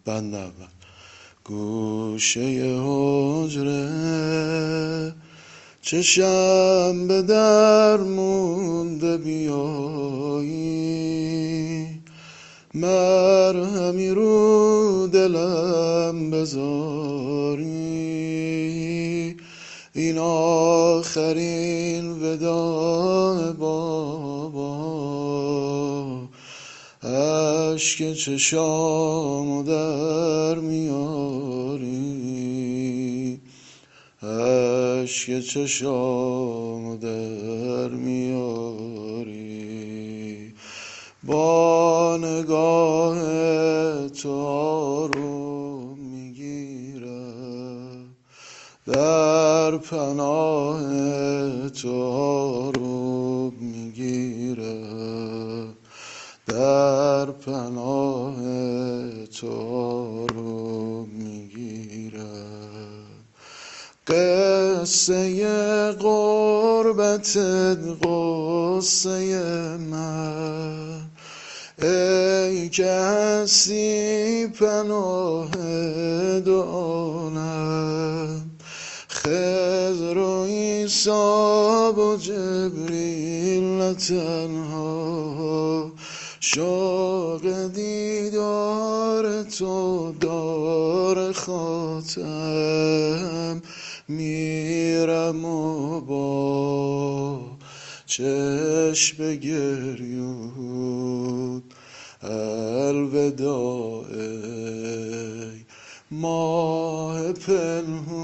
بند اول. گوشه حجره چشم به در مونده بیایی، مرهمی رو دلم بذاری، این آخرین وداع بابا، اشک چشامو در میاری، اشک چشامو در میاری. با نگاه تو آروم میگیرم، در پناه تو آروم میگیرم، در پناه تو آروم میگیرم. قصه غربتت قصه من، ای که هستی پناه دو عالم، خضر و عیسی و جبریل نه تنها، شوق دیدار تو دار خاتم، میرم و با چشم گریون الوداع، ای ماه پنهون.